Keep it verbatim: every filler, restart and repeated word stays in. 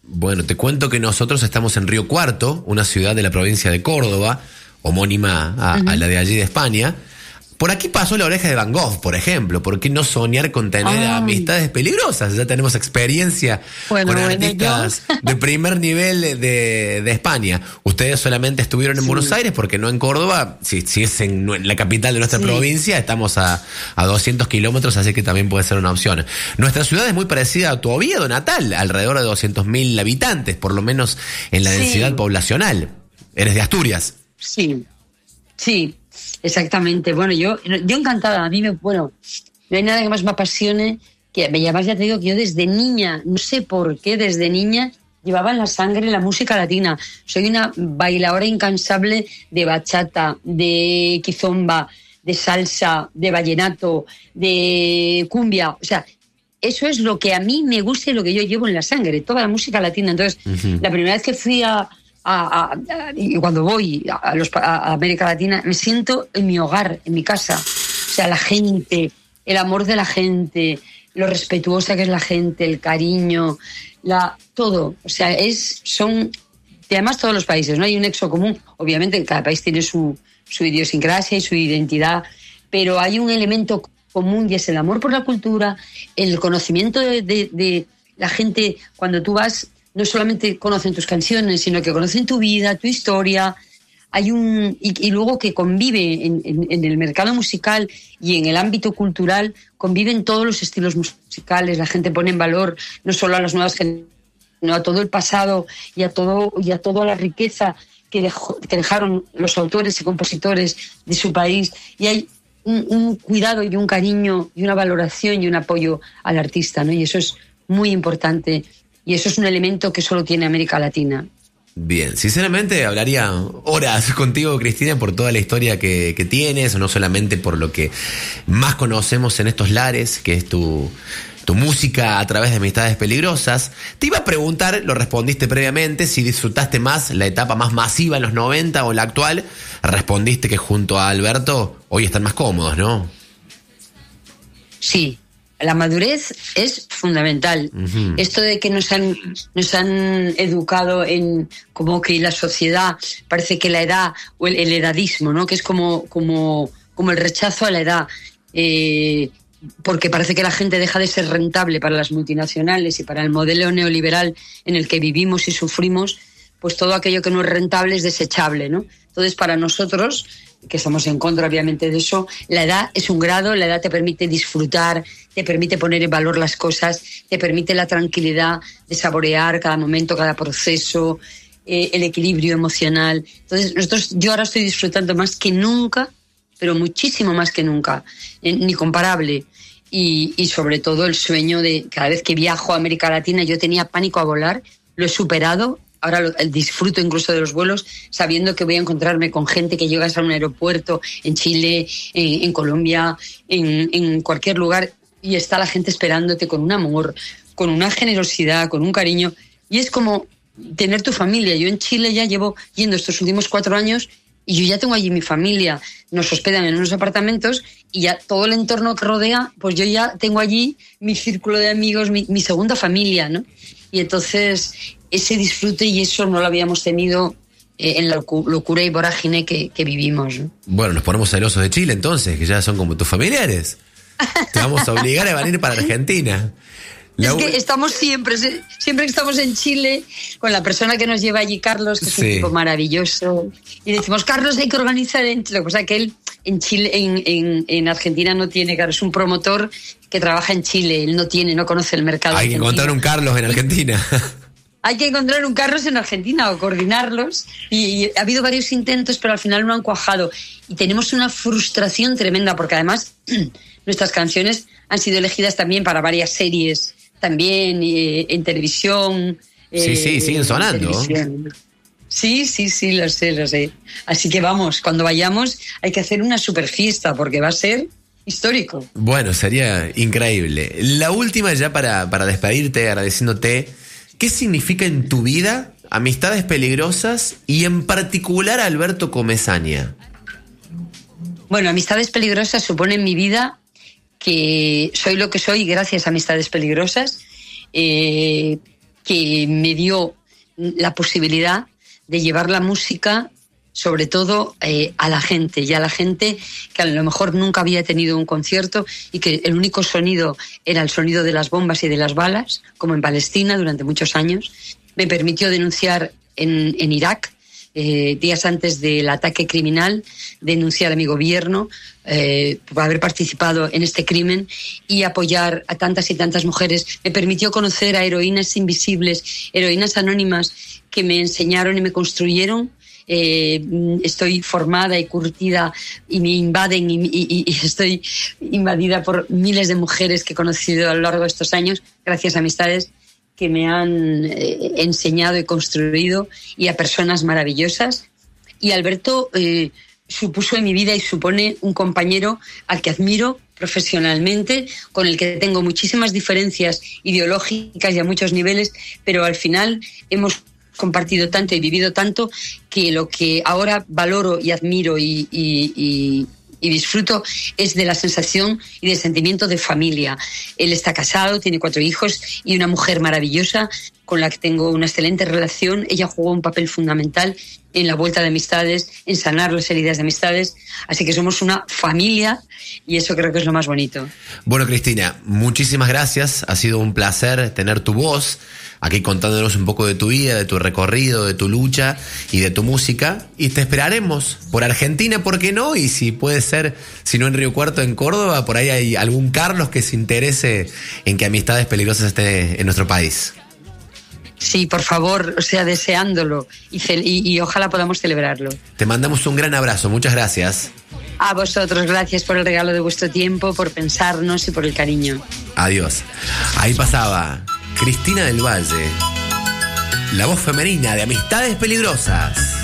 Bueno, te cuento que nosotros estamos en Río Cuarto, una ciudad de la provincia de Córdoba, homónima a, uh-huh. a la de allí de España. Por aquí pasó La Oreja de Van Gogh, por ejemplo. ¿Por qué no soñar con tener Ay. amistades peligrosas? Ya tenemos experiencia bueno, con artistas bueno, de primer nivel de, de España. Ustedes solamente estuvieron en sí. Buenos Aires, porque no en Córdoba. Si, si es en la capital de nuestra sí. provincia, estamos a, a doscientos kilómetros, así que también puede ser una opción. Nuestra ciudad es muy parecida a tu Oviedo natal, alrededor de doscientos mil habitantes, por lo menos en la sí. densidad poblacional. Eres de Asturias. Sí, sí. Exactamente. Bueno, yo yo encantada. A mí, me, bueno, no hay nada que más me apasione. Que además ya te digo que yo desde niña, no sé por qué, desde niña llevaba en la sangre la música latina. Soy una bailadora incansable de bachata, de kizomba, de salsa, de vallenato, de cumbia. O sea, eso es lo que a mí me gusta y lo que yo llevo en la sangre, toda la música latina. Entonces, uh-huh. la primera vez que fui a... A, a, a, y cuando voy a, los, a América Latina me siento en mi hogar, en mi casa. O sea, la gente, el amor de la gente, lo respetuosa que es la gente, el cariño, la todo. O sea, es son y además todos los países, ¿no? Hay un nexo común. Obviamente cada país tiene su, su idiosincrasia y su identidad, pero hay un elemento común y es el amor por la cultura, el conocimiento de, de, de la gente. Cuando tú vas, no solamente conocen tus canciones, sino que conocen tu vida, tu historia. Hay un y, y luego que convive en, en, en el mercado musical y en el ámbito cultural, conviven todos los estilos musicales. La gente pone en valor no solo a las nuevas generaciones, sino a todo el pasado y a todo y a toda la riqueza que, dejó, que dejaron los autores y compositores de su país. Y hay un, un cuidado y un cariño y una valoración y un apoyo al artista, ¿no? Y eso es muy importante. Y eso es un elemento que solo tiene América Latina. Bien, sinceramente hablaría horas contigo, Cristina, por toda la historia que, que tienes, no solamente por lo que más conocemos en estos lares, que es tu, tu música a través de Amistades Peligrosas. Te iba a preguntar, lo respondiste previamente, si disfrutaste más la etapa más masiva en los noventa o la actual. Respondiste que junto a Alberto hoy están más cómodos, ¿no? Sí. La madurez es fundamental. Uh-huh. Esto de que nos han, nos han educado en como que la sociedad, parece que la edad, o el, el edadismo, ¿no? Que es como, como, como el rechazo a la edad. Eh, porque parece que la gente deja de ser rentable para las multinacionales y para el modelo neoliberal en el que vivimos y sufrimos, pues todo aquello que no es rentable es desechable, ¿no? Entonces, para nosotros, que estamos en contra obviamente de eso, la edad es un grado, la edad te permite disfrutar, te permite poner en valor las cosas, te permite la tranquilidad de saborear cada momento, cada proceso, eh, el equilibrio emocional. Entonces, nosotros, yo ahora estoy disfrutando más que nunca, pero muchísimo más que nunca, eh, ni comparable. Y, y sobre todo el sueño de cada vez que viajo a América Latina, yo tenía pánico a volar, lo he superado. Ahora lo, disfruto incluso de los vuelos, sabiendo que voy a encontrarme con gente que llega a un aeropuerto en Chile, en, en Colombia, en, en cualquier lugar, y está la gente esperándote con un amor, con una generosidad, con un cariño. Y es como tener tu familia. Yo en Chile ya llevo yendo estos últimos cuatro años y yo ya tengo allí mi familia. Nos hospedan en unos apartamentos y ya todo el entorno que rodea, pues yo ya tengo allí mi círculo de amigos, mi, mi segunda familia, ¿no? Y entonces ese disfrute y eso no lo habíamos tenido eh, en la locura y vorágine que, que vivimos, ¿no? Bueno, nos ponemos celosos de Chile entonces, que ya son como tus familiares. Te vamos a obligar a venir para Argentina. La... Es que estamos siempre, siempre que estamos en Chile, con la persona que nos lleva allí, Carlos, que es sí. un tipo maravilloso, y decimos, Carlos, hay que organizar en Chile. Lo que pasa es que él en Chile, en, en, en Argentina no tiene, claro, es un promotor que trabaja en Chile, él no tiene, no conoce el mercado. Hay que encontrar un Carlos en Argentina. Hay que encontrar un Carlos en Argentina o coordinarlos, y, y ha habido varios intentos, pero al final no han cuajado. Y tenemos una frustración tremenda, porque además nuestras canciones han sido elegidas también para varias series, también eh, en televisión. Eh, sí, sí, siguen sonando. Sí, sí, sí, lo sé, lo sé. Así que vamos, cuando vayamos hay que hacer una super fiesta, porque va a ser histórico. Bueno, sería increíble. La última ya para, para despedirte, agradeciéndote. ¿Qué significa en tu vida Amistades Peligrosas y en particular Alberto Comesaña? Bueno, Amistades Peligrosas supone en mi vida que soy lo que soy gracias a Amistades Peligrosas. Eh, que me dio la posibilidad de llevar la música, sobre todo eh, a la gente, y a la gente que a lo mejor nunca había tenido un concierto y que el único sonido era el sonido de las bombas y de las balas, como en Palestina durante muchos años. Me permitió denunciar en, en Irak, eh, días antes del ataque criminal, denunciar a mi gobierno eh, por haber participado en este crimen y apoyar a tantas y tantas mujeres. Me permitió conocer a heroínas invisibles, heroínas anónimas que me enseñaron y me construyeron. Eh, estoy formada y curtida y me invaden y, y, y estoy invadida por miles de mujeres que he conocido a lo largo de estos años, gracias a amistades que me han eh, enseñado y construido, y a personas maravillosas. Y Alberto eh, supuso en mi vida y supone un compañero al que admiro profesionalmente, con el que tengo muchísimas diferencias ideológicas y a muchos niveles, pero al final hemos compartido tanto y vivido tanto que lo que ahora valoro y admiro y, y, y, y disfruto es de la sensación y del sentimiento de familia. Él está casado, tiene cuatro hijos y una mujer maravillosa con la que tengo una excelente relación. Ella jugó un papel fundamental en la vuelta de amistades, en sanar las heridas de amistades. Así que somos una familia y eso creo que es lo más bonito. Bueno, Cristina, muchísimas gracias. Ha sido un placer tener tu voz aquí contándonos un poco de tu vida, de tu recorrido, de tu lucha y de tu música. Y te esperaremos por Argentina, ¿por qué no? Y si puede ser, si no en Río Cuarto, en Córdoba, por ahí hay algún Carlos que se interese en que Amistades Peligrosas esté en nuestro país. Sí, por favor, o sea, deseándolo y, y, y ojalá podamos celebrarlo. Te mandamos un gran abrazo, muchas gracias. A vosotros, gracias por el regalo de vuestro tiempo, por pensarnos y por el cariño. Adiós. Ahí pasaba Cristina del Valle, la voz femenina de Amistades Peligrosas.